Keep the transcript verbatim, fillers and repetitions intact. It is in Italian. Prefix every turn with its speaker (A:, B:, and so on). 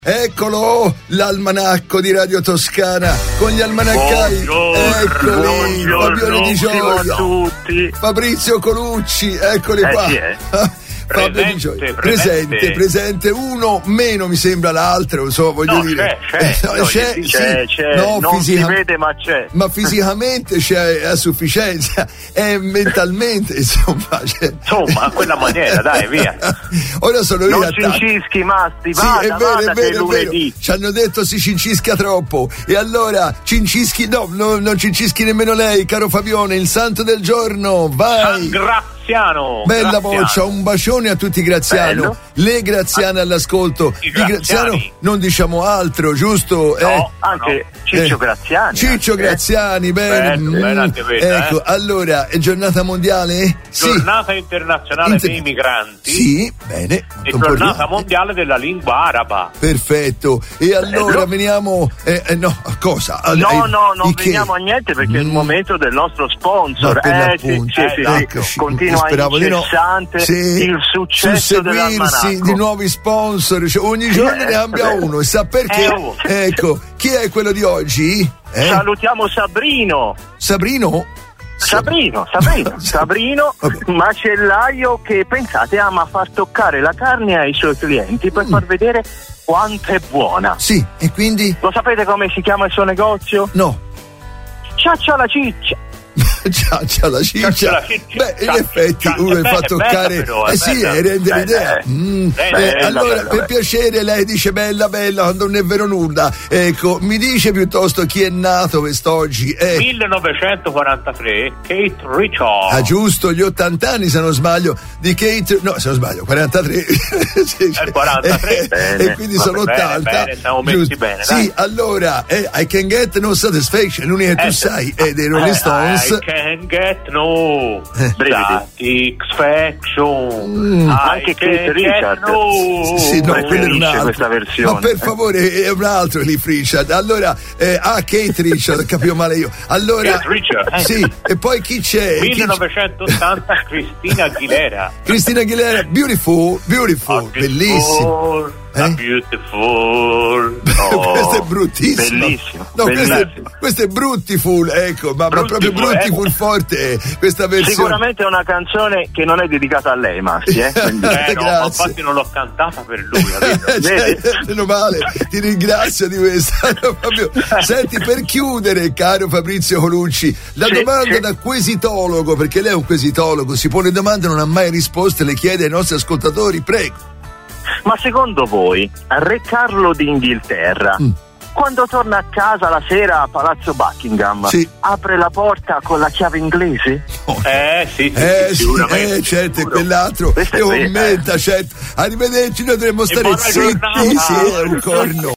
A: Eccolo, l'almanacco di Radio Toscana con gli almanaccai. Eccoli, Fabione Di Gioia,
B: a tutti.
A: Fabrizio Colucci, eccoli
B: eh,
A: qua.
B: Sì, eh.
A: Fabio
B: presente,
A: Di Gioia.
B: presente,
A: presente, presente, uno meno mi sembra l'altro, so, voglio
B: no,
A: dire.
B: C'è, c'è,
A: no,
B: no,
A: c'è,
B: c'è,
A: sì,
B: c'è, c'è.
A: No,
B: non
A: fisica...
B: si vede ma c'è.
A: Ma fisicamente c'è a sufficienza, e mentalmente, insomma. C'è...
B: Insomma, a quella maniera, dai, via.
A: Ora sono io.
B: Non cincischi, Masti,
A: sì,
B: vada,
A: è vero,
B: vada,
A: è vero,
B: che è lunedì.
A: Ci hanno detto si cincisca troppo. E allora, cincischi, no, no, non cincischi nemmeno lei, caro Fabione, il santo del giorno, vai.
B: San Graziano.
A: Bella
B: Graziano.
A: Boccia, un bacione a tutti Graziano.
B: Bello.
A: Le Graziane all'ascolto.
B: I
A: Di Graziano non diciamo altro, giusto?
B: No,
A: eh?
B: anche
A: no.
B: Ciccio
A: eh.
B: Graziani.
A: Ciccio
B: anche,
A: Graziani,
B: eh.
A: bene.
B: Bello,
A: mm.
B: bello anche questa,
A: Ecco,
B: eh.
A: allora, è giornata mondiale?
B: Giornata
A: sì.
B: internazionale
A: Inter-
B: dei migranti.
A: Sì, bene.
B: E
A: molto
B: giornata
A: importante.
B: mondiale della lingua araba.
A: Perfetto. E allora
B: Bello.
A: veniamo eh, eh, no, a cosa? Al,
B: No,
A: ai,
B: no, non
A: che?
B: veniamo a niente perché
A: mm.
B: è il momento del nostro sponsor.
A: Ma per
B: Eh, sì,
A: l'appunto,
B: sì, sì, sì.
A: eccoci.
B: Continua
A: Speravo di no.
B: incessante
A: Sì.
B: il successo
A: susseguirsi
B: dell'almanacco.
A: di nuovi sponsor, cioè, ogni giorno
B: Eh,
A: ne cambia
B: eh,
A: uno. E sa perché?
B: eh, oh.
A: Ecco, chi è quello di oggi? Eh?
B: Salutiamo Sabrino.
A: Sabrino?
B: Sabrino, Sabrino, Sabrino,
A: Vabbè.
B: macellaio che pensate ama far toccare la carne ai suoi clienti per
A: Mm.
B: far vedere quanto è buona.
A: Sì, e quindi?
B: Lo sapete come si chiama il suo negozio?
A: No.
B: Ciaccia la ciccia.
A: Ciaccia la ciccia.
B: Ciaccia la ciccia.
A: Beh, in
B: Ciaccia,
A: effetti
B: ciaccia.
A: uno
B: Beh,
A: fa
B: è
A: toccare
B: bella però, è
A: eh sì,
B: bella.
A: e rende
B: Bella,
A: l'idea.
B: eh.
A: Mm.
B: Bella,
A: Eh,
B: bella,
A: allora,
B: bella,
A: per
B: bella.
A: piacere, lei dice bella bella quando non è vero nulla. Ecco, mi dice piuttosto chi è nato quest'oggi? Eh.
B: millenovecentoquarantatré, Kate Richards.
A: Ah, giusto, gli ottanta anni se non sbaglio di Kate, no, se non sbaglio, quarantatré. Sì,
B: Eh, quarantatré,
A: eh,
B: bene.
A: e quindi
B: Vabbè,
A: sono
B: bene,
A: ottanta.
B: bene, siamo messi
A: Giusto.
B: bene,
A: Sì,
B: dai.
A: allora, eh, I Can Get No Satisfaction, l'unica che tu
B: Eh,
A: sai è dei Rolling
B: eh,
A: Stones.
B: I can get no satisfaction.
A: Mm.
B: Anche
C: Kate
B: Kate
C: Richards.
B: No.
A: Sì, no,
C: Preferisce
A: quello è un altro.
C: questa versione.
A: Ma per favore, è un altro Cliff Richard. Allora, eh, ah, Kate Richard, capivo male io. Allora,
B: Kate Richard.
A: sì, e poi chi c'è? Chi c'è?
B: millenovecentottanta Cristina Aguilera.
A: Cristina Aguilera, Beautiful, Beautiful, bellissimo.
B: A
A: Eh?
B: beautiful. Oh,
A: Questo è bruttissimo.
C: bellissimo,
A: No, questo è,
C: bellissimo.
A: questo è Bruttiful, ecco, ma, ma proprio
B: Brutiful,
A: Bruttiful
B: eh.
A: forte questa versione.
C: Sicuramente è una canzone che non è dedicata a lei, Masti, eh? Quindi-
B: Eh no, ma
A: Grazie.
B: infatti non l'ho cantata per lui, capito?
A: Eh, cioè,
C: Vedi?
A: meno male, ti ringrazio di questa. Proprio. Senti, per chiudere, caro Fabrizio Colucci, la
C: Sì,
A: domanda
C: sì.
A: da quesitologo, perché lei è un quesitologo, si pone domande, non ha mai risposte, le chiede ai nostri ascoltatori, prego.
C: Ma secondo voi, Re Carlo d'Inghilterra,
A: Mm.
C: quando torna a casa la sera a Palazzo Buckingham,
A: Sì.
C: apre la porta con la chiave inglese?
B: Eh sì, sì,
A: Eh
B: sì,
A: sì,
B: sicuramente.
A: eh, certo, e
C: sicuro.
A: quell'altro
C: Questo
A: e
C: è vero,
A: commenta, certo. Arrivederci, noi dovremmo stare
B: buona
A: zitti,
B: giornata.
A: sì, è un corno.